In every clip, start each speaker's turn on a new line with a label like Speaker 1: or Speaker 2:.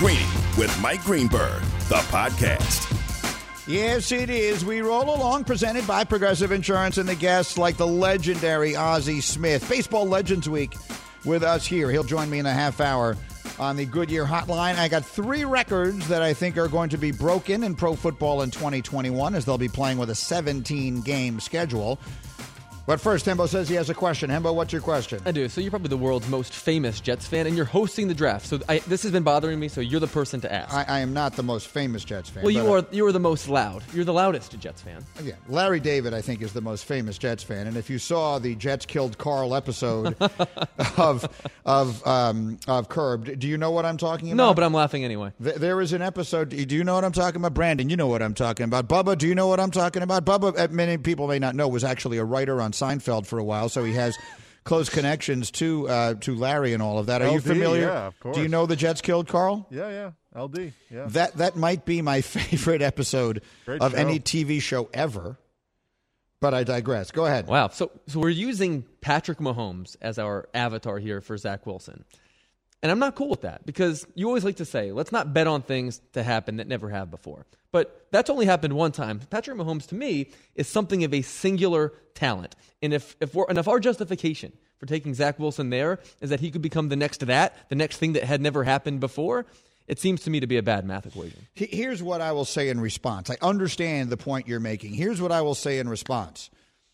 Speaker 1: Greeny with Mike Greenberg, the podcast.
Speaker 2: Yes, it is. We roll along, presented by Progressive Insurance, and the guests like the legendary Ozzie Smith. Baseball Legends Week with us here. He'll join me in a half hour on the Goodyear Hotline. I got 3 records that I think are going to be broken in pro football in 2021 as they'll be playing with a 17-game schedule. But first, Hembo says he has a question. Hembo, what's your question?
Speaker 3: I do. So you're probably the world's most famous Jets fan, and you're hosting the draft. So this has been bothering me, so you're the person to ask.
Speaker 2: I am not the most famous Jets fan.
Speaker 3: Well, you are the most loud. You're the loudest Jets fan.
Speaker 2: Yeah, Larry David, I think, is the most famous Jets fan. And if you saw the Jets Killed Carl episode of Curb, do you know what I'm talking about?
Speaker 3: No, but I'm laughing anyway.
Speaker 2: There is an episode. Do you know what I'm talking about? Brandon, you know what I'm talking about. Bubba, do you know what I'm talking about? Bubba, many people may not know, was actually a writer on Seinfeld for a while, so he has close connections to Larry and all of that. Are
Speaker 4: LD,
Speaker 2: you familiar?
Speaker 4: Yeah, of course.
Speaker 2: Do you know the Jets Killed Carl?
Speaker 4: Yeah, LD, yeah.
Speaker 2: That might be my favorite episode of any TV show ever, but I digress. Go ahead.
Speaker 3: Wow. So we're using Patrick Mahomes as our avatar here for Zach Wilson. And I'm not cool with that because you always like to say, let's not bet on things to happen that never have before. But that's only happened one time. Patrick Mahomes, to me, is something of a singular talent. And if our justification for taking Zach Wilson there is that he could become the next thing that had never happened before, it seems to me to be a bad math equation.
Speaker 2: Here's what I will say in response. I understand the point you're making. Here's what I will say in response.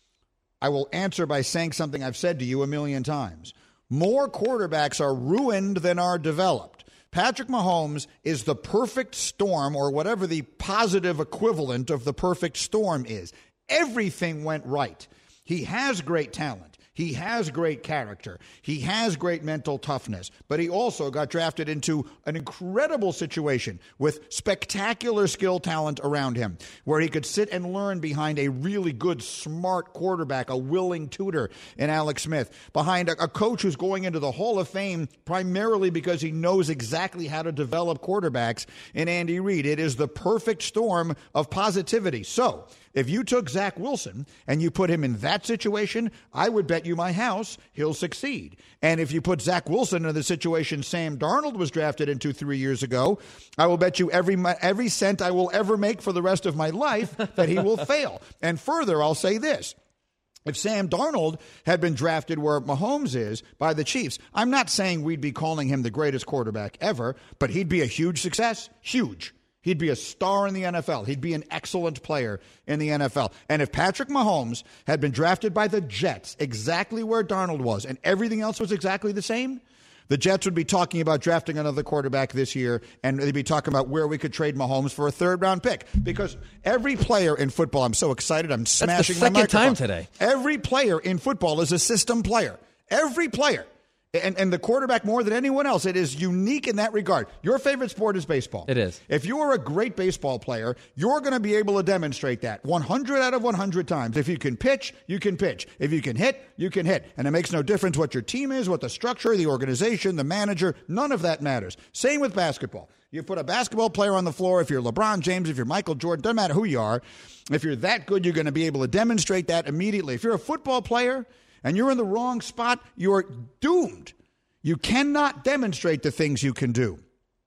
Speaker 2: I will answer by saying something I've said to you a million times. More quarterbacks are ruined than are developed. Patrick Mahomes is the perfect storm, or whatever the positive equivalent of the perfect storm is. Everything went right. He has great talent. He has great character. He has great mental toughness. But he also got drafted into an incredible situation with spectacular skill talent around him, where he could sit and learn behind a really good, smart quarterback, a willing tutor in Alex Smith, behind a coach who's going into the Hall of Fame primarily because he knows exactly how to develop quarterbacks in Andy Reid. It is the perfect storm of positivity. So, if you took Zach Wilson and you put him in that situation, I would bet you my house he'll succeed. And if you put Zach Wilson in the situation Sam Darnold was drafted into 3 years ago, I will bet you every cent I will ever make for the rest of my life that he will fail. And further, I'll say this. If Sam Darnold had been drafted where Mahomes is by the Chiefs, I'm not saying we'd be calling him the greatest quarterback ever, but he'd be a huge success. Huge. He'd be a star in the NFL. He'd be an excellent player in the NFL. And if Patrick Mahomes had been drafted by the Jets exactly where Darnold was and everything else was exactly the same, the Jets would be talking about drafting another quarterback this year, and they'd be talking about where we could trade Mahomes for a third-round pick. Because every player in football, I'm so excited, I'm smashing my microphone.
Speaker 3: That's the second time today.
Speaker 2: Every player in football is a system player. Every player. And the quarterback more than anyone else. It is unique in that regard. Your favorite sport is baseball.
Speaker 3: It is.
Speaker 2: If you are a great baseball player, you're going to be able to demonstrate that 100 out of 100 times. If you can pitch, you can pitch. If you can hit, you can hit. And it makes no difference what your team is, what the structure, the organization, the manager, none of that matters. Same with basketball. You put a basketball player on the floor, if you're LeBron James, if you're Michael Jordan, doesn't matter who you are. If you're that good, you're going to be able to demonstrate that immediately. If you're a football player and you're in the wrong spot, you're doomed. You cannot demonstrate the things you can do.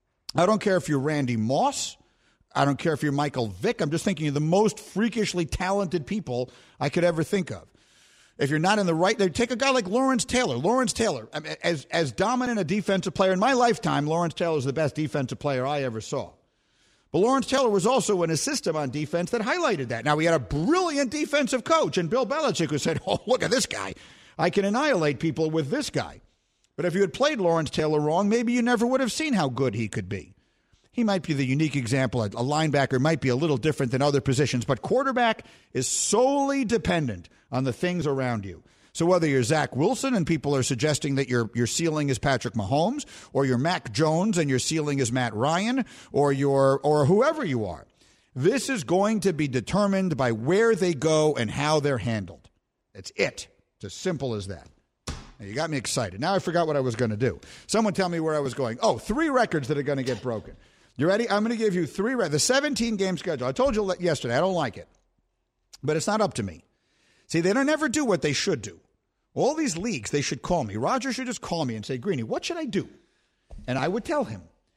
Speaker 2: I don't care if you're Randy Moss. I don't care if you're Michael Vick. I'm just thinking of the most freakishly talented people I could ever think of. If you're not in the right, take a guy like Lawrence Taylor. Lawrence Taylor, as dominant a defensive player in my lifetime, Lawrence Taylor is the best defensive player I ever saw. But Lawrence Taylor was also in a system on defense that highlighted that. Now, we had a brilliant defensive coach in Bill Belichick who said, oh, look at this guy. I can annihilate people with this guy. But if you had played Lawrence Taylor wrong, maybe you never would have seen how good he could be. He might be the unique example. A linebacker might be a little different than other positions, but quarterback is solely dependent on the things around you. So whether you're Zach Wilson and people are suggesting that your ceiling is Patrick Mahomes, or you're Mac Jones and your ceiling is Matt Ryan, or whoever you are, this is going to be determined by where they go and how they're handled. That's it. It's as simple as that. Now, you got me excited. Now I forgot what I was going to do. Someone tell me where I was going. Oh, 3 records that are going to get broken. You ready? I'm going to give you 3 records. The 17-game schedule. I told you yesterday I don't like it. But it's not up to me. See, they don't ever do what they should do. All these leagues, they should call me. Roger should just call me and say, Greeny, what should I do? And I would tell him.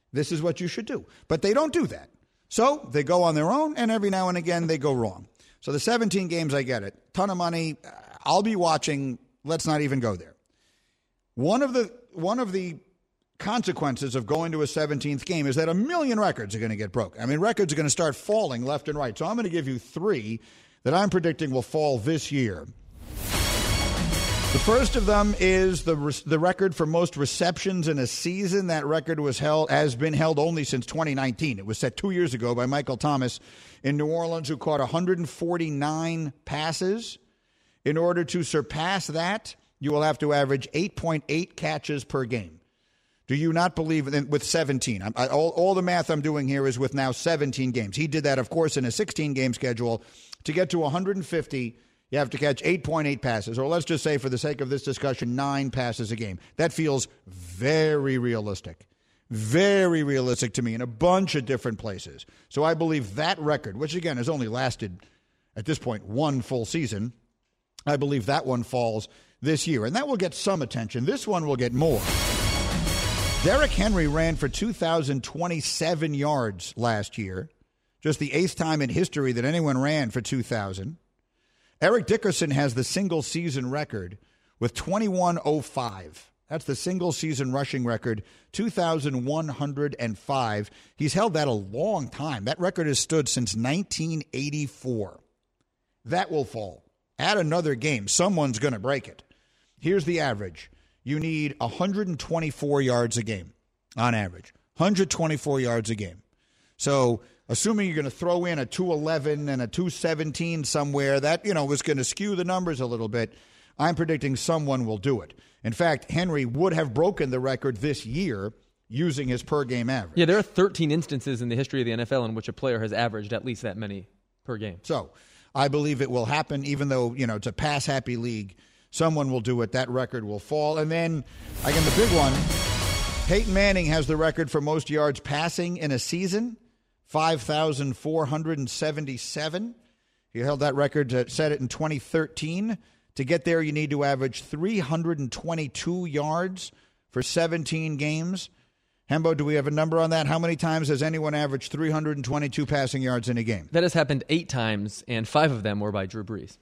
Speaker 2: This is what you should do. But they don't do that. So they go on their own, and every now and again they go wrong. So the 17 games, I get it. Ton of money. I'll be watching. Let's not even go there. One of the consequences of going to a 17th game is that 1 million records are going to get broken. I mean, records are going to start falling left and right. So I'm going to give you 3 that I'm predicting will fall this year. The first of them is the record for most receptions in a season. That record has been held only since 2019. It was set 2 years ago by Michael Thomas in New Orleans, who caught 149 passes. In order to surpass that, you will have to average 8.8 catches per game. Do you not believe with 17? All the math I'm doing here is with now 17 games. He did that, of course, in a 16-game schedule. To get to 150, you have to catch 8.8 passes, or let's just say, for the sake of this discussion, 9 passes a game. That feels very realistic to me in a bunch of different places. So I believe that record, which again has only lasted at this point 1 full season, I believe that one falls this year. And that will get some attention. This one will get more. Derrick Henry ran for 2,027 yards last year, just the 8th time in history that anyone ran for 2,000. Eric Dickerson has the single-season record with 2,105. That's the single-season rushing record, 2,105. He's held that a long time. That record has stood since 1984. That will fall. Add another game. Someone's going to break it. Here's the average. You need 124 yards a game on average. 124 yards a game. So assuming you're going to throw in a 211 and a 217 somewhere, that, was going to skew the numbers a little bit. I'm predicting someone will do it. In fact, Henry would have broken the record this year using his per-game average.
Speaker 3: Yeah, there are 13 instances in the history of the NFL in which a player has averaged at least that many per game.
Speaker 2: So I believe it will happen, even though, it's a pass-happy league. Someone will do it. That record will fall. And then, again, the big one, Peyton Manning has the record for most yards passing in a season, 5,477. He held that record, set it in 2013. To get there, you need to average 322 yards for 17 games. Hembo, do we have a number on that? How many times has anyone averaged 322 passing yards in a game?
Speaker 3: That has happened 8 times, and 5 of them were by Drew Brees.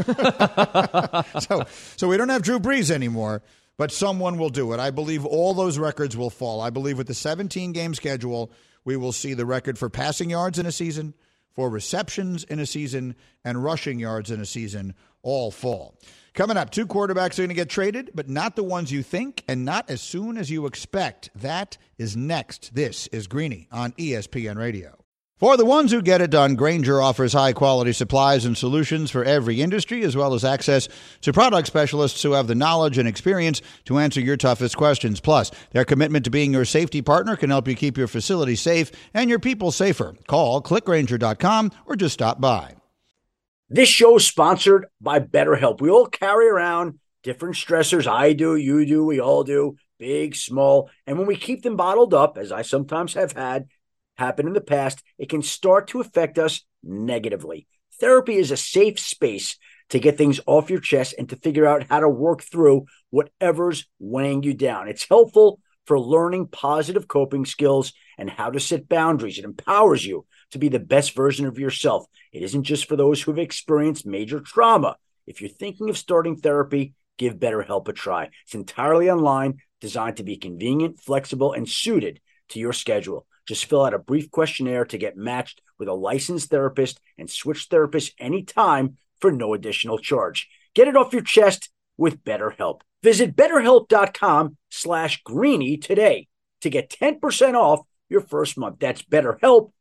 Speaker 2: So we don't have Drew Brees anymore, but someone will do it. I believe all those records will fall. I believe with the 17-game schedule, we will see the record for passing yards in a season, for receptions in a season, and rushing yards in a season all fall. Coming up, 2 quarterbacks are going to get traded, but not the ones you think and not as soon as you expect. That is next. This is Greeny on ESPN Radio. For the ones who get it done, Grainger offers high-quality supplies and solutions for every industry, as well as access to product specialists who have the knowledge and experience to answer your toughest questions. Plus, their commitment to being your safety partner can help you keep your facility safe and your people safer. Call clickgrainger.com or just stop by.
Speaker 4: This show is sponsored by BetterHelp. We all carry around different stressors. I do, you do, we all do, big, small. And when we keep them bottled up, as I sometimes have had happen in the past, it can start to affect us negatively. Therapy is a safe space to get things off your chest and to figure out how to work through whatever's weighing you down. It's helpful for learning positive coping skills and how to set boundaries. It empowers you to be the best version of yourself. It isn't just for those who've experienced major trauma. If you're thinking of starting therapy, give BetterHelp a try. It's entirely online, designed to be convenient, flexible, and suited to your schedule. Just fill out a brief questionnaire to get matched with a licensed therapist and switch therapists anytime for no additional charge. Get it off your chest with BetterHelp. Visit BetterHelp.com/Greeny today to get 10% off your first month. That's BetterHelp,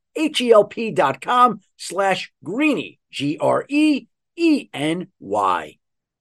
Speaker 4: HELP.com/Greeny, GREENY.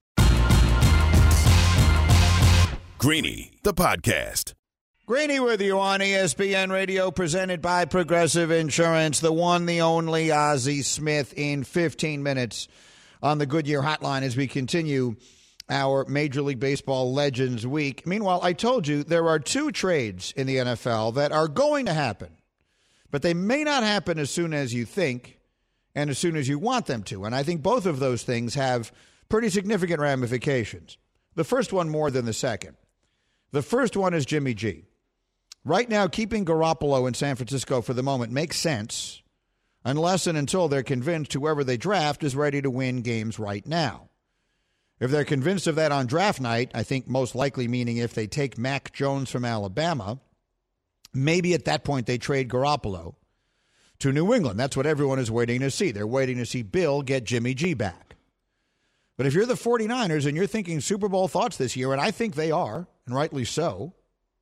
Speaker 1: Greeny, the podcast.
Speaker 2: Greeny with you on ESPN Radio, presented by Progressive Insurance. The one, the only Ozzie Smith in 15 minutes on the Goodyear Hotline as we continue our Major League Baseball Legends Week. Meanwhile, I told you there are 2 trades in the NFL that are going to happen, but they may not happen as soon as you think and as soon as you want them to. And I think both of those things have pretty significant ramifications. The first one more than the second. The first one is Jimmy G. Right now, keeping Garoppolo in San Francisco for the moment makes sense unless and until they're convinced whoever they draft is ready to win games right now. If they're convinced of that on draft night, I think most likely meaning if they take Mac Jones from Alabama, maybe at that point they trade Garoppolo to New England. That's what everyone is waiting to see. They're waiting to see Bill get Jimmy G back. But if you're the 49ers and you're thinking Super Bowl thoughts this year, and I think they are, and rightly so,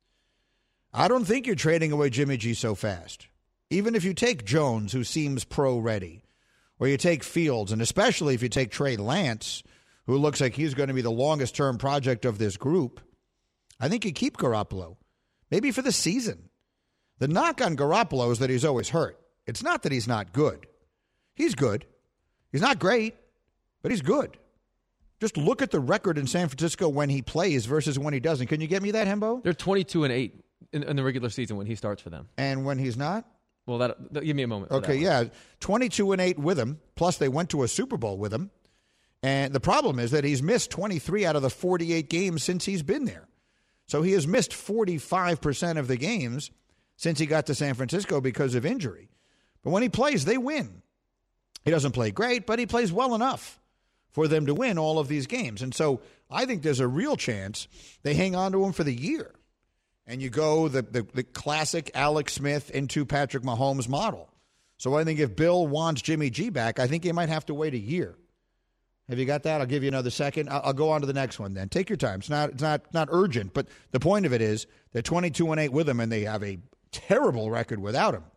Speaker 2: I don't think you're trading away Jimmy G so fast. Even if you take Jones, who seems pro-ready, or you take Fields, and especially if you take Trey Lance, who looks like he's going to be the longest-term project of this group, I think you keep Garoppolo, maybe for the season. The knock on Garoppolo is that he's always hurt. It's not that he's not good. He's good. He's not great, but he's good. Just look at the record in San Francisco when he plays versus when he doesn't. Can you get me that, Hembo?
Speaker 3: They're 22-8 in the regular season when he starts for them.
Speaker 2: And when he's not?
Speaker 3: Well, that give me a moment.
Speaker 2: Okay, yeah. 22-8 with him, plus they went to a Super Bowl with him. And the problem is that he's missed 23 out of the 48 games since he's been there. So he has missed 45% of the games since he got to San Francisco because of injury. But when he plays, they win. He doesn't play great, but he plays well enough for them to win all of these games. And so I think there's a real chance they hang on to him for the year. And you go the classic Alex Smith into Patrick Mahomes model. So I think if Bill wants Jimmy G back, I think he might have to wait a year. Have you got that? I'll give you another second. I'll go on to the next one then. Take your time. It's not urgent, but the point of it is they're 22-8 with him, and they have a terrible record without him.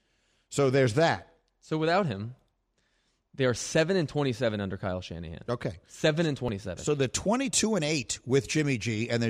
Speaker 2: So there's that.
Speaker 3: So without him, they are 7-27 under Kyle Shanahan.
Speaker 2: Okay.
Speaker 3: 7-27.
Speaker 2: So they're 22-8 with Jimmy G, and they're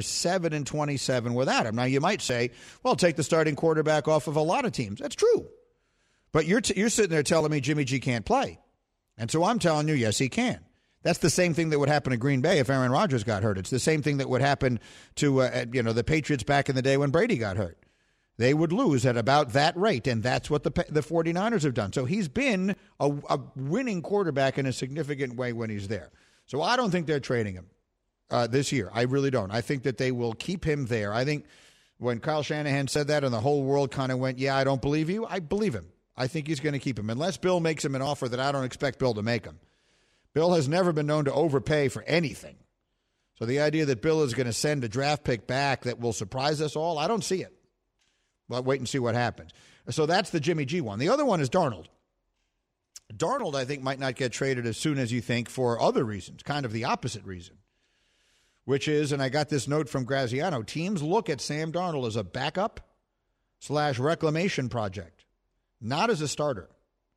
Speaker 2: 7-27 without him. Now you might say, well, take the starting quarterback off of a lot of teams. That's true. But you're sitting there telling me Jimmy G can't play. And so I'm telling you, yes, he can. That's the same thing that would happen to Green Bay if Aaron Rodgers got hurt. It's the same thing that would happen to the Patriots back in the day when Brady got hurt. They would lose at about that rate, and that's what the 49ers have done. So he's been a winning quarterback in a significant way when he's there. So I don't think they're trading him this year. I really don't. I think that they will keep him there. I think when Kyle Shanahan said that and the whole world kind of went, yeah, I don't believe you, I believe him. I think he's going to keep him, unless Bill makes him an offer that I don't expect Bill to make him. Bill has never been known to overpay for anything. So the idea that Bill is going to send a draft pick back that will surprise us all, I don't see it. But wait and see what happens. So that's the Jimmy G one. The other one is Darnold. Darnold, I think, might not get traded as soon as you think for other reasons, kind of the opposite reason, which is, and I got this note from Graziano, teams look at Sam Darnold as a backup/reclamation project, not as a starter.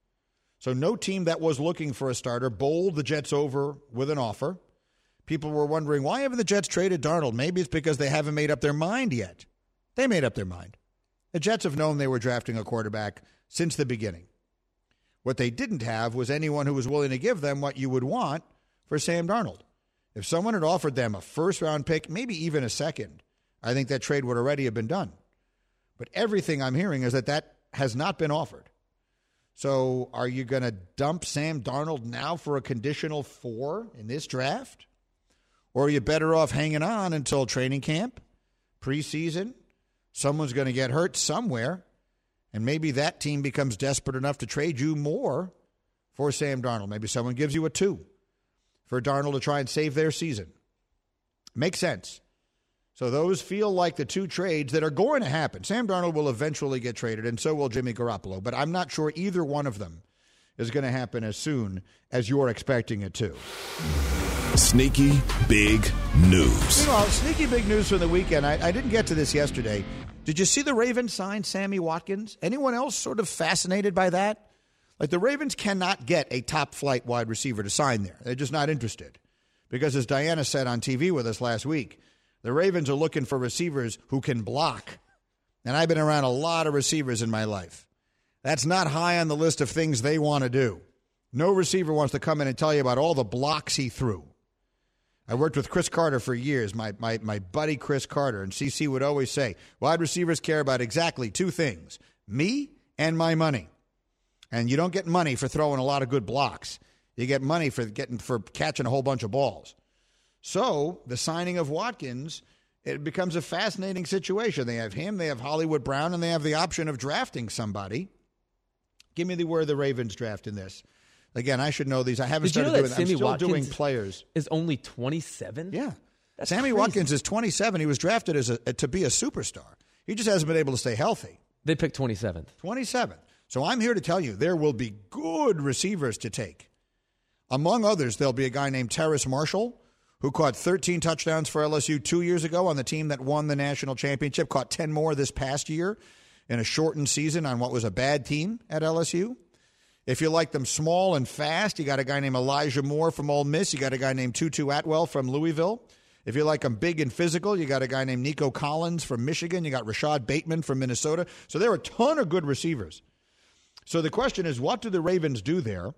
Speaker 2: So no team that was looking for a starter bowled the Jets over with an offer. People were wondering, why haven't the Jets traded Darnold? Maybe it's because they haven't made up their mind yet. They made up their mind. The Jets have known they were drafting a quarterback since the beginning. What they didn't have was anyone who was willing to give them what you would want for Sam Darnold. If someone had offered them a first-round pick, maybe even a second, I think that trade would already have been done. But everything I'm hearing is that has not been offered. So are you going to dump Sam Darnold now for a conditional 4 in this draft? Or are you better off hanging on until training camp, preseason? Someone's going to get hurt somewhere, and maybe that team becomes desperate enough to trade you more for Sam Darnold. Maybe someone gives you a 2 for Darnold to try and save their season. Makes sense. So those feel like the 2 trades that are going to happen. Sam Darnold will eventually get traded, and so will Jimmy Garoppolo, but I'm not sure either one of them is going to happen as soon as you're expecting it to.
Speaker 1: Sneaky big news.
Speaker 2: Meanwhile, sneaky big news from the weekend. I didn't get to this yesterday. Did you see the Ravens sign Sammy Watkins? Anyone else sort of fascinated by that? Like, the Ravens cannot get a top-flight wide receiver to sign there. They're just not interested. Because as Diana said on TV with us last week, the Ravens are looking for receivers who can block. And I've been around a lot of receivers in my life. That's not high on the list of things they want to do. No receiver wants to come in and tell you about all the blocks he threw. I worked with Chris Carter for years, my buddy Chris Carter, and CC would always say, wide receivers care about exactly 2 things, me and my money. And you don't get money for throwing a lot of good blocks. You get money for catching a whole bunch of balls. So the signing of Watkins it becomes a fascinating situation. They have him, they have Hollywood Brown, and they have the option of drafting somebody. Give me where the Ravens draft in this. Again, I should know these. I haven't started doing that. I'm still doing players.
Speaker 3: Is only 27?
Speaker 2: Yeah.
Speaker 3: That's
Speaker 2: Sammy
Speaker 3: crazy.
Speaker 2: Watkins is 27. He was drafted to be a superstar. He just hasn't been able to stay healthy.
Speaker 3: They picked 27th.
Speaker 2: 27. So I'm here to tell you there will be good receivers to take. Among others, there'll be a guy named Terrace Marshall, who caught 13 touchdowns for LSU 2 years ago on the team that won the national championship, caught 10 more this past year in a shortened season on what was a bad team at LSU. If you like them small and fast, you got a guy named Elijah Moore from Ole Miss. You got a guy named Tutu Atwell from Louisville. If you like them big and physical, you got a guy named Nico Collins from Michigan. You got Rashad Bateman from Minnesota. So there are a ton of good receivers. So the question is, what do the Ravens do there?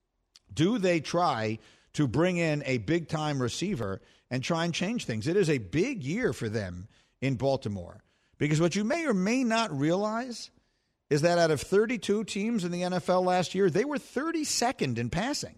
Speaker 2: Do they try to bring in a big-time receiver and try and change things? It is a big year for them in Baltimore. Because what you may or may not realize is that out of 32 teams in the NFL last year, they were 32nd in passing.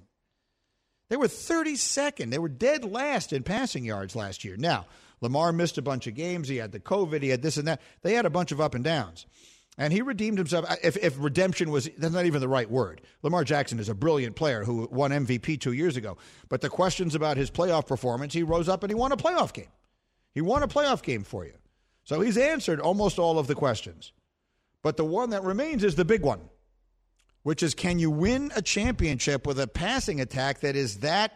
Speaker 2: They were 32nd. They were dead last in passing yards last year. Now, Lamar missed a bunch of games. He had the COVID. He had this and that. They had a bunch of up and downs. And he redeemed himself. If redemption was, that's not even the right word. Lamar Jackson is a brilliant player who won MVP 2 years ago. But the questions about his playoff performance, he rose up and he won a playoff game. He won a playoff game for you. So he's answered almost all of the questions. But the one that remains is the big one, which is, can you win a championship with a passing attack that is that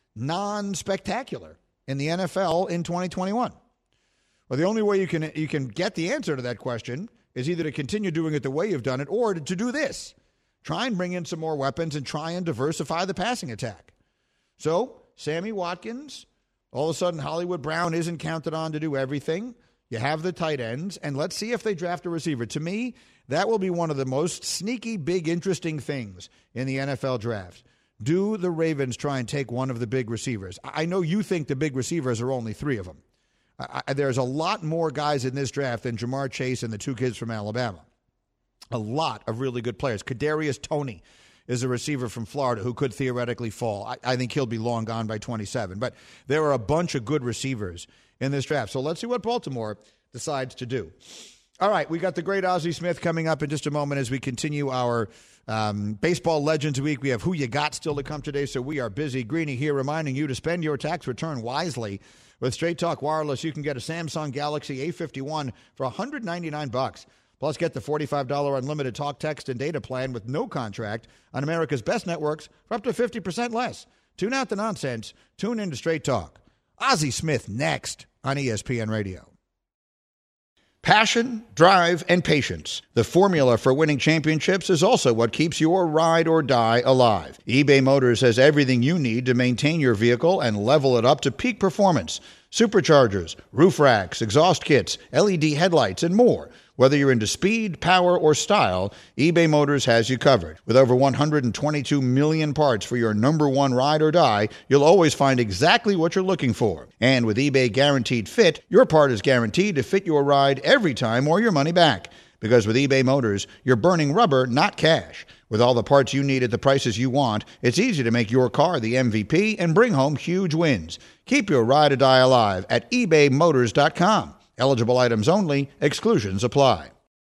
Speaker 2: non-spectacular in the NFL in 2021? Well, the only way you can get the answer to that question is either to continue doing it the way you've done it or to do this. Try and bring in some more weapons and try and diversify the passing attack. So, Sammy Watkins, all of a sudden Hollywood Brown isn't counted on to do everything. You have the tight ends, and let's see if they draft a receiver. To me, that will be one of the most sneaky, big, interesting things in the NFL draft. Do the Ravens try and take one of the big receivers? I know you think the big receivers are only three of them. There's a lot more guys in this draft than Jamar Chase and the two kids from Alabama. A lot of really good players. Kadarius Toney is a receiver from Florida who could theoretically fall. I think he'll be long gone by 27. But there are a bunch of good receivers in this draft. So let's see what Baltimore decides to do. All right, we got the great Ozzie Smith coming up in just a moment as we continue our Baseball Legends Week. We have Who You Got still to come today, so we are busy. Greeny here reminding you to spend your tax return wisely. With Straight Talk Wireless, you can get a Samsung Galaxy A51 for $199. Plus, get the $45 unlimited talk, text, and data plan with no contract on America's best networks for up to 50% less. Tune out the nonsense. Tune in to Straight Talk. Ozzie Smith next on ESPN Radio. Passion, drive, and patience. The formula for winning championships is also what keeps your ride or die alive. eBay Motors has everything you need to maintain your vehicle and level it up to peak performance. Superchargers, roof racks, exhaust kits, LED headlights, and more. Whether you're into speed, power, or style, eBay Motors has you covered. With over 122 million parts for your number one ride or die, you'll always find exactly what you're looking for. And with eBay Guaranteed Fit, your part is guaranteed to fit your ride every time or your money back. Because with eBay Motors, you're burning rubber, not cash. With all the parts you need at the prices you want, it's easy to make your car the MVP and bring home huge wins. Keep your ride or die alive at ebaymotors.com. Eligible items only. Exclusions apply.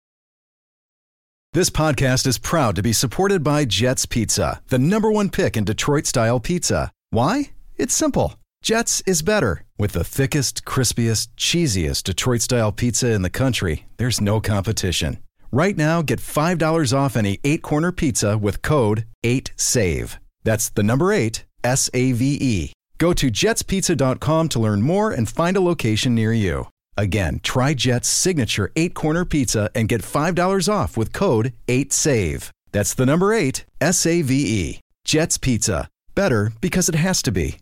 Speaker 5: This podcast is proud to be supported by Jets Pizza, the #1 pick in Detroit-style pizza. Why? It's simple. Jets is better. With the thickest, crispiest, cheesiest Detroit-style pizza in the country, there's no competition. Right now, get $5 off any 8-corner pizza with code 8SAVE. That's the number 8, S-A-V-E. Go to jetspizza.com to learn more and find a location near you. Again, try Jet's signature 8-corner pizza and get $5 off with code 8SAVE. That's the number 8, S-A-V-E. Jet's Pizza. Better because it has to be.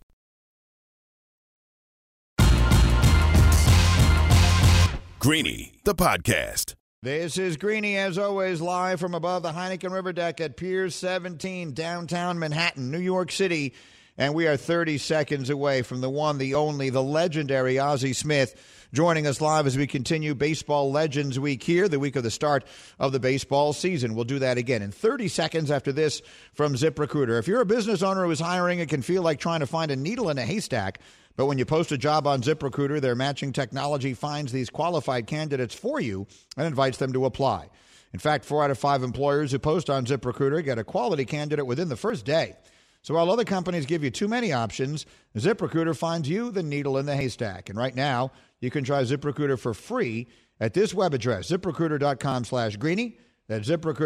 Speaker 1: Greeny, the podcast.
Speaker 2: This is Greeny, as always, live from above the Heineken River Deck at Pier 17, downtown Manhattan, New York City. And we are 30 seconds away from the one, the only, the legendary Ozzie Smith joining us live as we continue Baseball Legends Week here, the week of the start of the baseball season. We'll do that again in 30 seconds after this from ZipRecruiter. If you're a business owner who is hiring, it can feel like trying to find a needle in a haystack. But when you post a job on ZipRecruiter, their matching technology finds these qualified candidates for you and invites them to apply. In fact, 4 out of 5 employers who post on ZipRecruiter get a quality candidate within the first day. So while other companies give you too many options, ZipRecruiter finds you the needle in the haystack. And right now, you can try ZipRecruiter for free at this web address, ZipRecruiter.com/Greeny. That's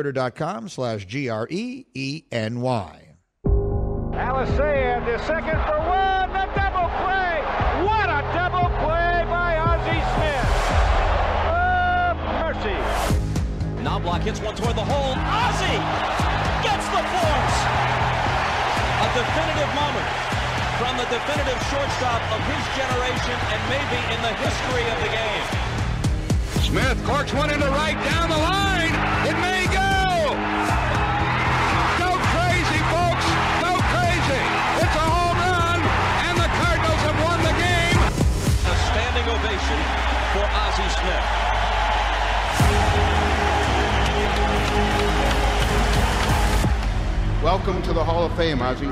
Speaker 2: ZipRecruiter.com/GREENY.
Speaker 6: Alisea, the second for one, the double play. What a double play by Ozzie Smith. Oh, mercy.
Speaker 7: Knobloch hits one toward the hole. Ozzie gets the force. A definitive moment from the definitive shortstop of his generation and maybe in the history of the game.
Speaker 6: Smith corks one into right down the line. It may go. Go crazy, folks. Go crazy. It's a home run, and the Cardinals have won the game.
Speaker 7: A standing ovation for Ozzie Smith.
Speaker 8: Welcome to the Hall of Fame, Ozzie.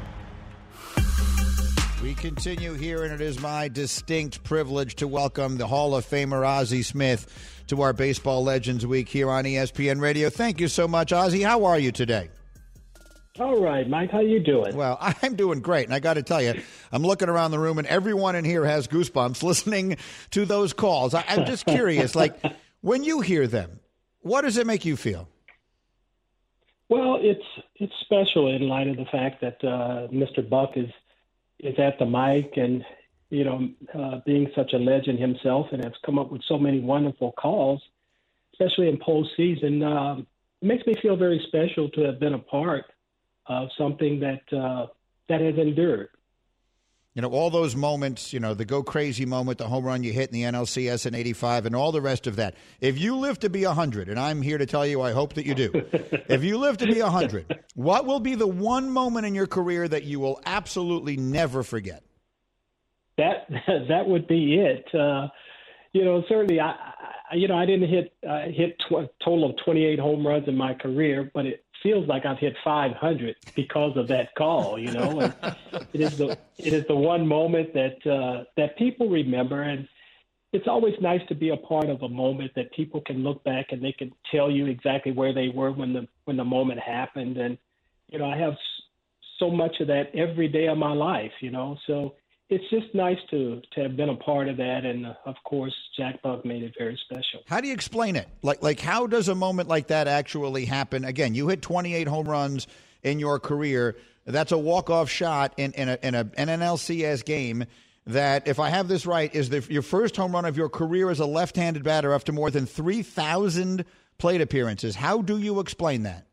Speaker 2: We continue here, and it is my distinct privilege to welcome the Hall of Famer Ozzie Smith to our Baseball Legends Week here on ESPN Radio. Thank you so much, Ozzie. How are you today?
Speaker 9: All right, Mike. How you doing?
Speaker 2: Well, I'm doing great, and I got to tell you, I'm looking around the room, and everyone in here has goosebumps listening to those calls. I'm just curious, like, when you hear them, what does it make you feel?
Speaker 9: Well, it's special in light of the fact that Mr. Buck is at the mic and, being such a legend himself and has come up with so many wonderful calls, especially in postseason. It makes me feel very special to have been a part of something that has endured.
Speaker 2: All those moments, the go crazy moment, the home run you hit in the NLCS in '85 and all the rest of that. If you live to be 100, and I'm here to tell you I hope that you do, if you live to be 100, what will be the one moment in your career that you will absolutely never forget?
Speaker 9: That would be it. Certainly I didn't hit a total of 28 home runs in my career, but it feels like I've hit 500 because of that call. And it is the one moment that people remember, and it's always nice to be a part of a moment that people can look back and they can tell you exactly where they were when the moment happened. And I have so much of that every day of my life. So it's just nice to have been a part of that. And, of course, Jack Buck made it very special.
Speaker 2: How do you explain it? Like how does a moment like that actually happen? Again, you hit 28 home runs in your career. That's a walk-off shot in an NLCS game that, if I have this right, is your first home run of your career as a left-handed batter after more than 3,000 plate appearances. How do you explain that?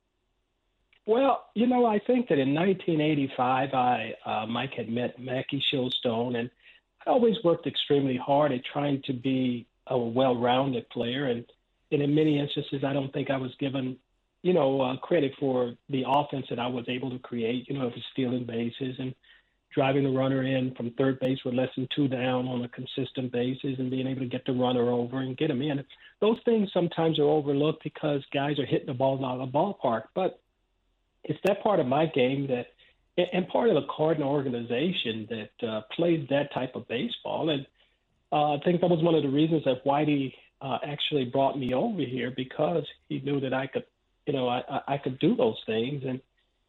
Speaker 9: Well, I think that in 1985, Mike had met Mackie Shilstone, and I always worked extremely hard at trying to be a well-rounded player. And in many instances, I don't think I was given, credit for the offense that I was able to create, of stealing bases and driving the runner in from third base with less than 2 down on a consistent basis and being able to get the runner over and get him in. Those things sometimes are overlooked because guys are hitting the ball out of the ballpark. But it's that part of my game and part of the Cardinal organization that plays that type of baseball. And I think that was one of the reasons that Whitey actually brought me over here, because he knew that I could, I could do those things. And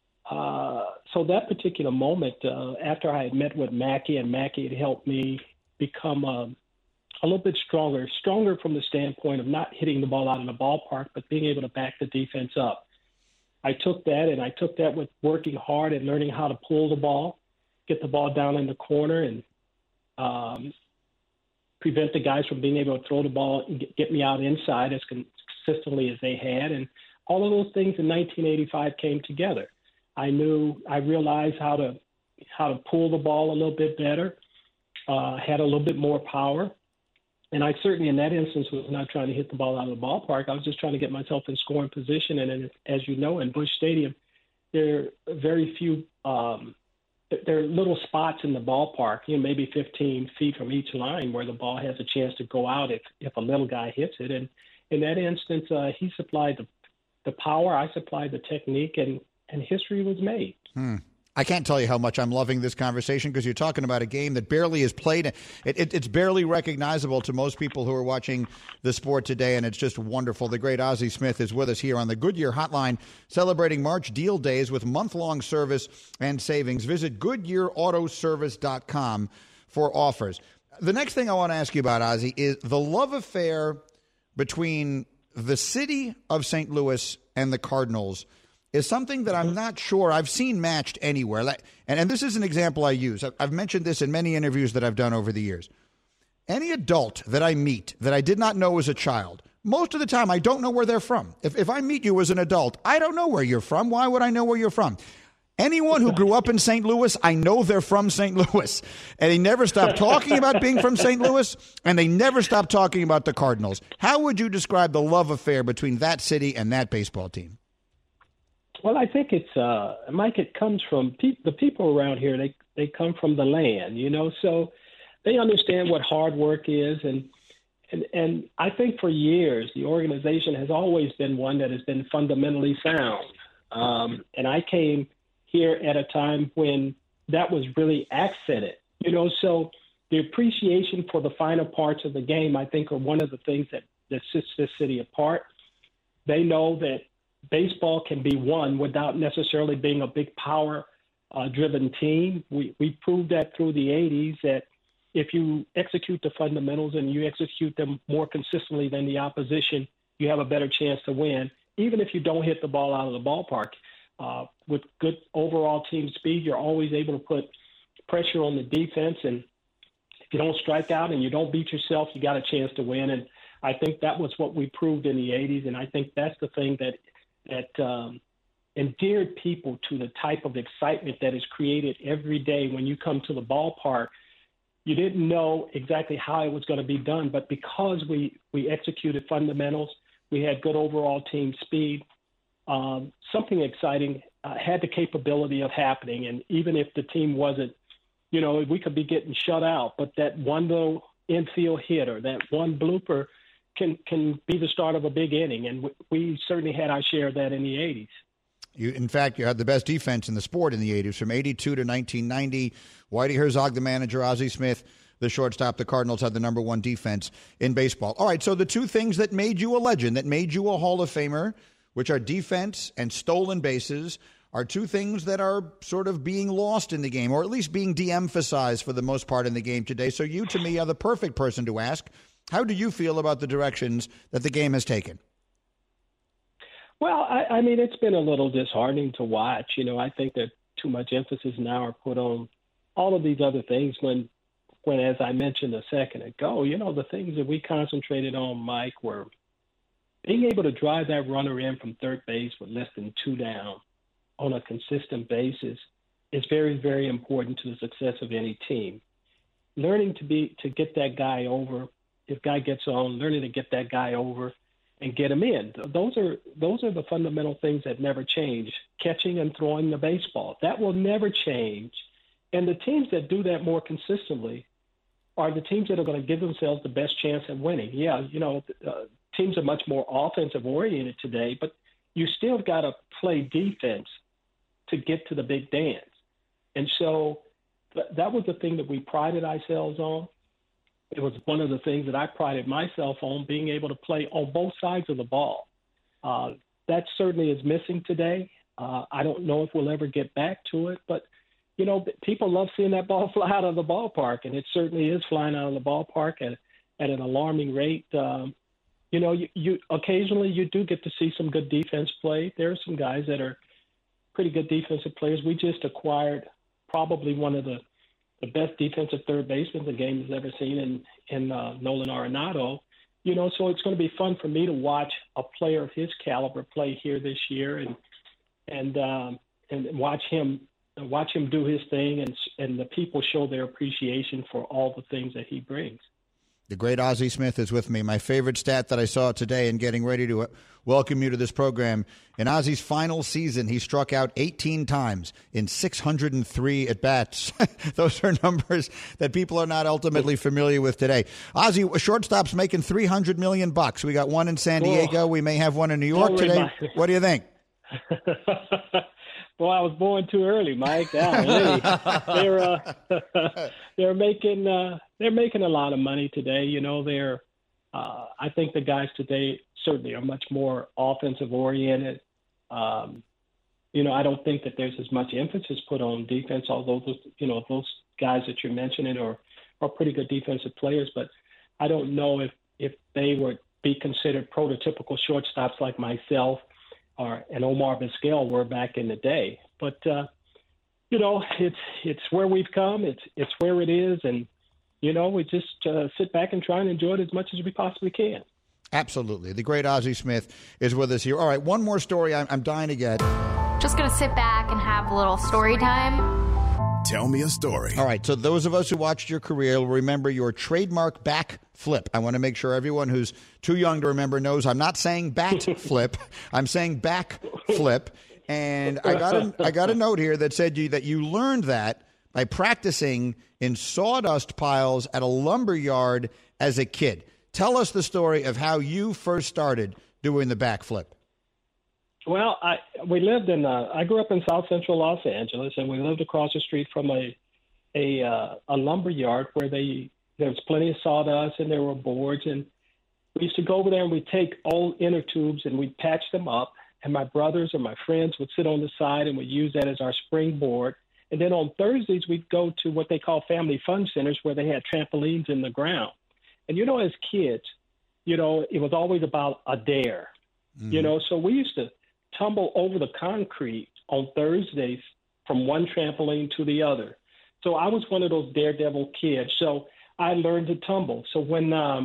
Speaker 9: so that particular moment, after I had met with Mackie, and Mackie had helped me become a little bit stronger from the standpoint of not hitting the ball out of the ballpark, but being able to back the defense up. I took that with working hard and learning how to pull the ball, get the ball down in the corner, and prevent the guys from being able to throw the ball and get me out inside as consistently as they had. And all of those things in 1985 came together. I realized how to pull the ball a little bit better, had a little bit more power. And I certainly, in that instance, was not trying to hit the ball out of the ballpark. I was just trying to get myself in scoring position. And as you know, in Busch Stadium, there are very few there are little spots in the ballpark, maybe 15 feet from each line where the ball has a chance to go out if a little guy hits it. And in that instance, he supplied the power, I supplied the technique, and history was made.
Speaker 2: I can't tell you how much I'm loving this conversation because you're talking about a game that barely is played. It's barely recognizable to most people who are watching the sport today, and it's just wonderful. The great Ozzie Smith is with us here on the Goodyear Hotline, celebrating March Deal Days with month-long service and savings. Visit GoodyearAutoservice.com for offers. The next thing I want to ask you about, Ozzie, is the love affair between the city of St. Louis and the Cardinals is something that I'm not sure I've seen matched anywhere. And this is an example I use. I've mentioned this in many interviews that I've done over the years. Any adult that I meet that I did not know as a child, most of the time I don't know where they're from. If I meet you as an adult, I don't know where you're from. Why would I know where you're from? Anyone who grew up in St. Louis, I know they're from St. Louis. And they never stop talking about being from St. Louis, and they never stop talking about the Cardinals. How would you describe the love affair between that city and that baseball team?
Speaker 9: Well, I think it's Mike. It comes from the people around here. They come from the land, so they understand what hard work is, and I think for years the organization has always been one that has been fundamentally sound. And I came here at a time when that was really accented, So the appreciation for the finer parts of the game, I think, are one of the things that sets this city apart. They know that baseball can be won without necessarily being a big power-driven team. We proved that through the 80s that if you execute the fundamentals and you execute them more consistently than the opposition, you have a better chance to win, even if you don't hit the ball out of the ballpark. With good overall team speed, you're always able to put pressure on the defense, and if you don't strike out and you don't beat yourself, you got a chance to win. And I think that was what we proved in the 80s, and I think that's the thing that endeared people to the type of excitement that is created every day when you come to the ballpark. You didn't know exactly how it was going to be done, but because we executed fundamentals, we had good overall team speed, something exciting had the capability of happening. And even if the team wasn't, we could be getting shut out, but that one little infield hit or that one blooper can be the start of a big inning, and we certainly had our share of that in the 80s.
Speaker 2: In fact, you had the best defense in the sport in the 80s, from 82 to 1990. Whitey Herzog, the manager, Ozzie Smith, the shortstop. The Cardinals had the number one defense in baseball. All right, so the two things that made you a legend, that made you a Hall of Famer, which are defense and stolen bases, are two things that are sort of being lost in the game, or at least being de-emphasized for the most part in the game today. So you, to me, are the perfect person to ask. How do you feel about the directions that the game has taken?
Speaker 9: Well, I mean, it's been a little disheartening to watch. I think that too much emphasis now are put on all of these other things when as I mentioned a second ago, the things that we concentrated on, Mike, were being able to drive that runner in from third base with less than two down on a consistent basis is very, very important to the success of any team. Learning to get that guy over. If guy gets on, learning to get that guy over and get him in. Those are the fundamental things that never change. Catching and throwing the baseball. That will never change. And the teams that do that more consistently are the teams that are going to give themselves the best chance at winning. Yeah, teams are much more offensive oriented today, but you still got to play defense to get to the big dance. And so that was the thing that we prided ourselves on. It was one of the things that I prided myself on, being able to play on both sides of the ball. That certainly is missing today. I don't know if we'll ever get back to it, but, people love seeing that ball fly out of the ballpark, and it certainly is flying out of the ballpark at an alarming rate. You occasionally you do get to see some good defense play. There are some guys that are pretty good defensive players. We just acquired probably one of the best defensive third baseman the game has ever seen in Nolan Arenado. So it's going to be fun for me to watch a player of his caliber play here this year and watch him do his thing and the people show their appreciation for all the things that he brings.
Speaker 2: The great Ozzie Smith is with me. My favorite stat that I saw today in getting ready to welcome you to this program, in Ozzie's final season, he struck out 18 times in 603 at-bats. Those are numbers that people are not ultimately familiar with today. Ozzie, shortstop's making $300 million. We got one in San Diego. We may have one in New York today. What do you think?
Speaker 9: Well, I was born too early, Mike. They're making a lot of money today. You know, I think the guys today certainly are much more offensive oriented. You know, I don't think that there's as much emphasis put on defense, although those guys that you're mentioning are pretty good defensive players. But I don't know if they would be considered prototypical shortstops like myself and Omar Vizquel were back in the day. But, you know, it's where we've come. It's where it is. And, you know, we just sit back and try and enjoy it as much as we possibly can.
Speaker 2: Absolutely. The great Ozzie Smith is with us here. All right, one more story I'm dying to get.
Speaker 10: Just going to sit back and have a little story time.
Speaker 1: Tell me a story.
Speaker 2: All right, so those of us who watched your career will remember your trademark back flip. I want to make sure everyone who's too young to remember knows I'm not saying bat flip. I'm saying back flip. And I got a note here that said that you learned that by practicing in sawdust piles at a lumber yard as a kid. Tell us the story of how you first started doing the back flip.
Speaker 9: Well, I grew up in South Central Los Angeles, and we lived across the street from a lumber yard where there was plenty of sawdust and there were boards, and we used to go over there and we'd take old inner tubes and we'd patch them up, and my brothers or my friends would sit on the side and we'd use that as our springboard. And then on Thursdays we'd go to what they call family fun centers where they had trampolines in the ground. And, you know, as kids, you know, it was always about a dare, you know, so we used to tumble over the concrete on Thursdays from one trampoline to the other. So I was one of those daredevil kids. So I learned to tumble. So when I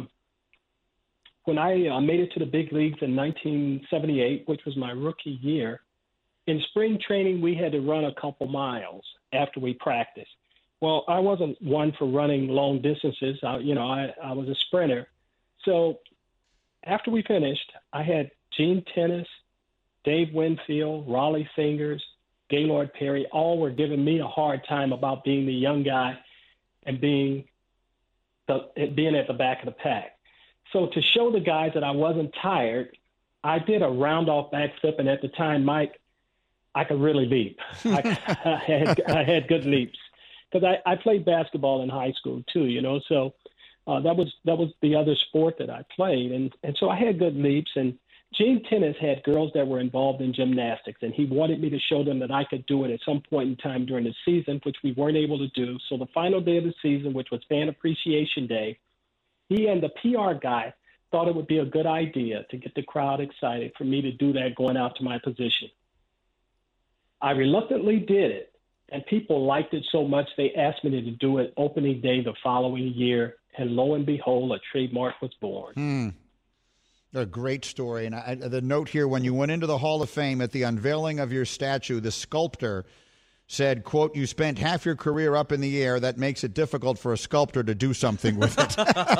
Speaker 9: made it to the big leagues in 1978, which was my rookie year, in spring training, we had to run a couple miles after we practiced. Well, I wasn't one for running long distances. I was a sprinter. So after we finished, I had Gene Tennis, Dave Winfield, Raleigh Fingers, Gaylord Perry, all were giving me a hard time about being the young guy and being at the back of the pack. So to show the guys that I wasn't tired, I did a round-off backflip, and at the time, Mike, I could really leap. I had good leaps because I played basketball in high school too, you know. So that was the other sport that I played, and so I had good leaps. And Gene Tennis had girls that were involved in gymnastics, and he wanted me to show them that I could do it at some point in time during the season, which we weren't able to do. So the final day of the season, which was Fan Appreciation Day, he and the PR guy thought it would be a good idea to get the crowd excited for me to do that going out to my position. I reluctantly did it, and people liked it so much they asked me to do it opening day the following year, and lo and behold, a trademark was born.
Speaker 2: A great story. And the note here, when you went into the Hall of Fame at the unveiling of your statue, the sculptor said, quote, "You spent half your career up in the air. That makes it difficult for a sculptor to do something with it."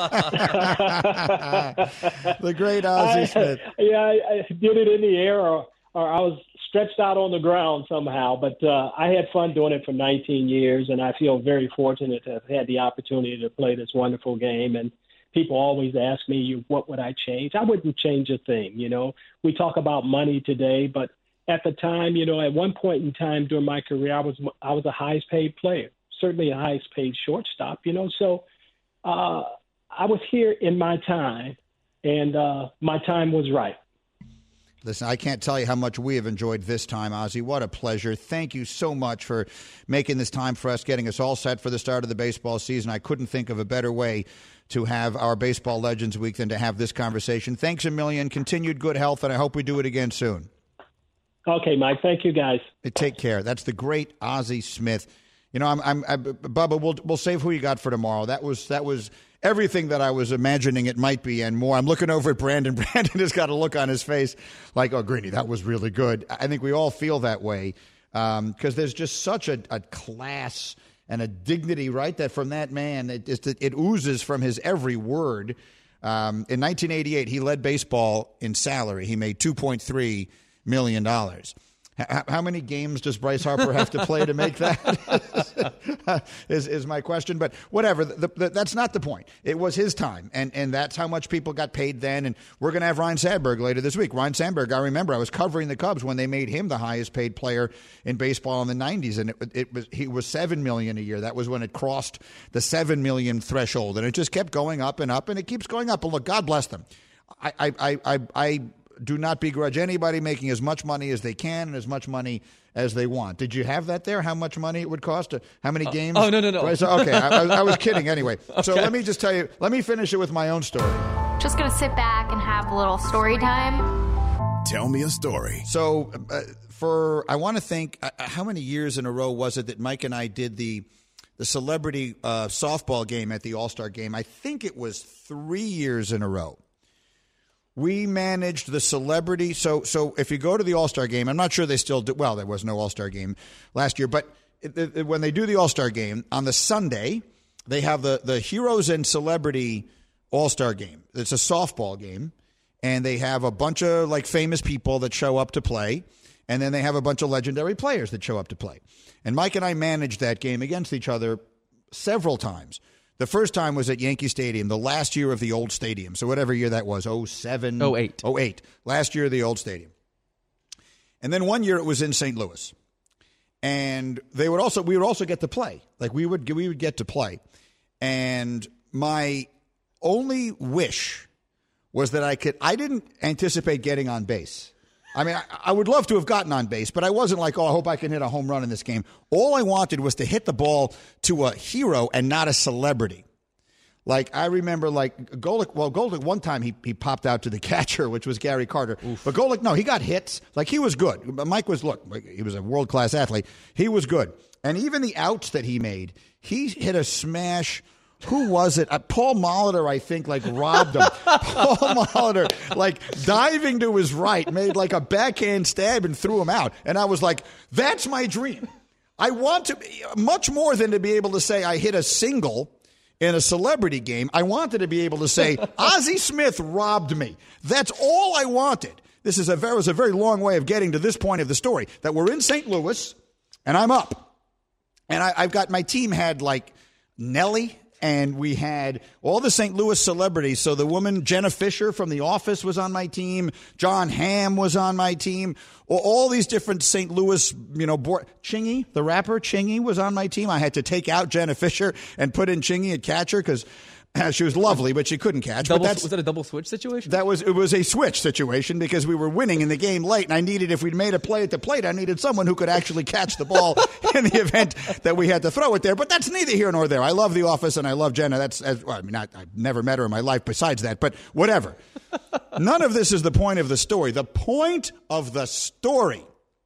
Speaker 2: The great Ozzie Smith.
Speaker 9: I did it in the air, or I was stretched out on the ground somehow. But I had fun doing it for 19 years, and I feel very fortunate to have had the opportunity to play this wonderful game. And people always ask me, what would I change? I wouldn't change a thing. You know, we talk about money today, but at the time, you know, at one point in time during my career, I was the highest paid player, certainly the highest paid shortstop, you know. So I was here in my time, and my time was right.
Speaker 2: Listen, I can't tell you how much we have enjoyed this time, Ozzie. What a pleasure. Thank you so much for making this time for us, getting us all set for the start of the baseball season. I couldn't think of a better way to have our Baseball Legends Week than to have this conversation. Thanks a million. Continued good health, and I hope we do it again soon.
Speaker 9: Okay, Mike. Thank you, guys.
Speaker 2: Take care. That's the great Ozzie Smith. You know, Bubba, we'll save who you got for tomorrow. That was everything that I was imagining it might be and more. I'm looking over at Brandon. Brandon has got a look on his face like, oh, Greeny, that was really good. I think we all feel that way because there's just such a class and a dignity, right? That from that man, it oozes from his every word. In 1988, he led baseball in salary. He made $2.3 million. How many games does Bryce Harper have to play to make that? is my question. But whatever, that's not the point. It was his time, and that's how much people got paid then. And we're going to have Ryne Sandberg later this week. Ryne Sandberg, I remember I was covering the Cubs when they made him the highest paid player in baseball in the 90s, and he was $7 million a year. That was when it crossed the $7 million threshold, and it just kept going up and up, and it keeps going up. And look, God bless them. I do not begrudge anybody making as much money as they can and as much money as they want. Did you have that there? How much money it would cost? How many games?
Speaker 3: Oh, no.
Speaker 2: Okay, I was kidding anyway. Okay. So let me just tell you, let me finish it with my own story.
Speaker 10: Just going to sit back and have a little story time.
Speaker 1: Tell me a story.
Speaker 2: So I want to think, how many years in a row was it that Mike and I did the celebrity softball game at the All-Star game? I think it was 3 years in a row. We managed the celebrity. So if you go to the All-Star game, I'm not sure they still do. Well, there was no All-Star game last year. But when they do the All-Star game, on the Sunday, they have the Heroes and Celebrity All-Star game. It's a softball game. And they have a bunch of famous people that show up to play. And then they have a bunch of legendary players that show up to play. And Mike and I managed that game against each other several times. The first time was at Yankee Stadium, the last year of the old stadium. So whatever year that was, 07? 08. Last year of the old stadium. And then one year it was in St. Louis. And we would also get to play. We would get to play. And my only wish was that I didn't anticipate getting on base. I mean, I would love to have gotten on base, but I wasn't I hope I can hit a home run in this game. All I wanted was to hit the ball to a hero and not a celebrity. I remember, Golick, one time he popped out to the catcher, which was Gary Carter. Oof. But Golick, no, he got hits. He was good. Mike was, he was a world-class athlete. He was good. And even the outs that he made, he hit a smash. Who was it? Paul Molitor, I think, robbed him. Paul Molitor, diving to his right, made a backhand stab and threw him out. And I was like, that's my dream. I want to, much more than to be able to say I hit a single in a celebrity game. I wanted to be able to say, Ozzie Smith robbed me. That's all I wanted. This was a very long way of getting to this point of the story, that we're in St. Louis, and I'm up. And I've got, my team had, Nelly, and we had all the St. Louis celebrities. So the woman, Jenna Fisher from The Office, was on my team. John Hamm was on my team. All these different St. Louis, Chingy, the rapper Chingy, was on my team. I had to take out Jenna Fisher and put in Chingy at catcher because she was lovely, but she couldn't catch.
Speaker 3: Was that a double switch situation?
Speaker 2: It was a switch situation because we were winning in the game late, and if we'd made a play at the plate, I needed someone who could actually catch the ball in the event that we had to throw it there. But that's neither here nor there. I love The Office, and I love Jenna. I've never met her in my life besides that, but whatever. None of this is the point of the story. The point of the story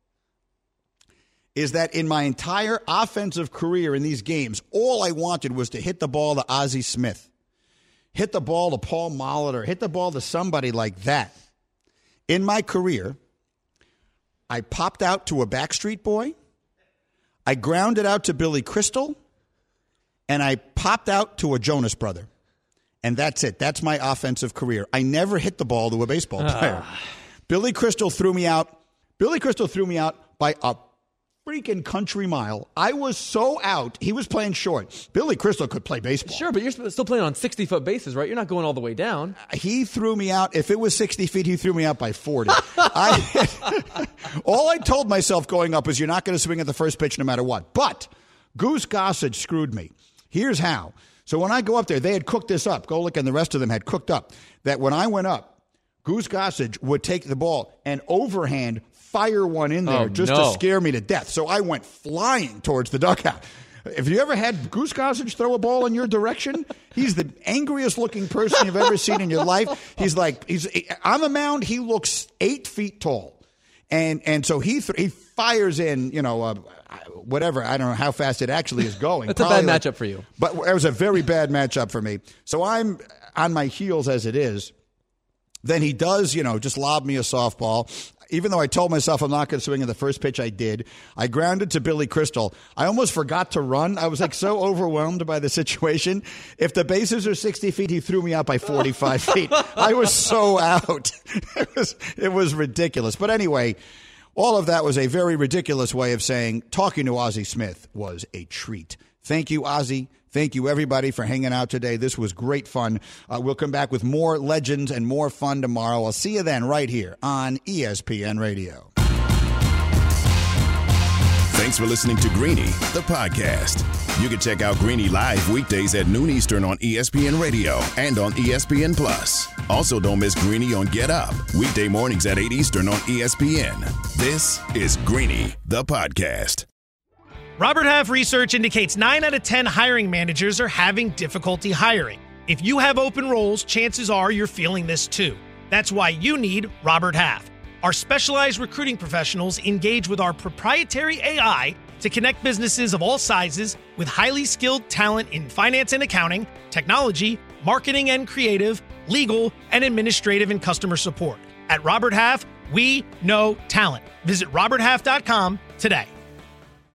Speaker 2: is that in my entire offensive career in these games, all I wanted was to hit the ball to Ozzie Smith. Hit the ball to Paul Molitor, hit the ball to somebody like that. In my career, I popped out to a Backstreet Boy, I grounded out to Billy Crystal, and I popped out to a Jonas Brother. And that's it. That's my offensive career. I never hit the ball to a baseball player. Billy Crystal threw me out. Billy Crystal threw me out by a freaking country mile. I was so out. He was playing short. Billy Crystal could play baseball.
Speaker 3: Sure, but you're still playing on 60-foot bases, right? You're not going all the way down.
Speaker 2: He threw me out. If it was 60 feet, he threw me out by 40. All I told myself going up was you're not going to swing at the first pitch no matter what. But Goose Gossage screwed me. Here's how. So when I go up there, they had cooked this up. Golick and the rest of them had cooked up that when I went up, Goose Gossage would take the ball and overhand fire one in there to scare me to death. So I went flying towards the dugout. If you ever had Goose Gossage throw a ball in your direction, he's the angriest looking person you've ever seen in your life. He's on the mound, he looks 8 feet tall. And so he fires in, whatever. I don't know how fast it actually is going.
Speaker 3: That's a bad matchup for you.
Speaker 2: But it was a very bad matchup for me. So I'm on my heels as it is. Then he does, just lob me a softball. even though I told myself I'm not going to swing at the first pitch, I did. I grounded to Billy Crystal. I almost forgot to run. I was like so overwhelmed by the situation. If the bases are 60 feet, he threw me out by 45 feet. I was so out. It was ridiculous. But anyway, all of that was a very ridiculous way of saying talking to Ozzie Smith was a treat. Thank you, Ozzie. Thank you, everybody, for hanging out today. This was great fun. We'll come back with more legends and more fun tomorrow. I'll see you then right here on ESPN Radio.
Speaker 1: Thanks for listening to Greeny, the podcast. You can check out Greeny live weekdays at noon Eastern on ESPN Radio and on ESPN Plus. Also, don't miss Greeny on Get Up, weekday mornings at 8 Eastern on ESPN. This is Greeny, the podcast.
Speaker 11: Robert Half research indicates 9 out of 10 hiring managers are having difficulty hiring. If you have open roles, chances are you're feeling this too. That's why you need Robert Half. Our specialized recruiting professionals engage with our proprietary AI to connect businesses of all sizes with highly skilled talent in finance and accounting, technology, marketing and creative, legal, and administrative and customer support. At Robert Half, we know talent. Visit roberthalf.com today.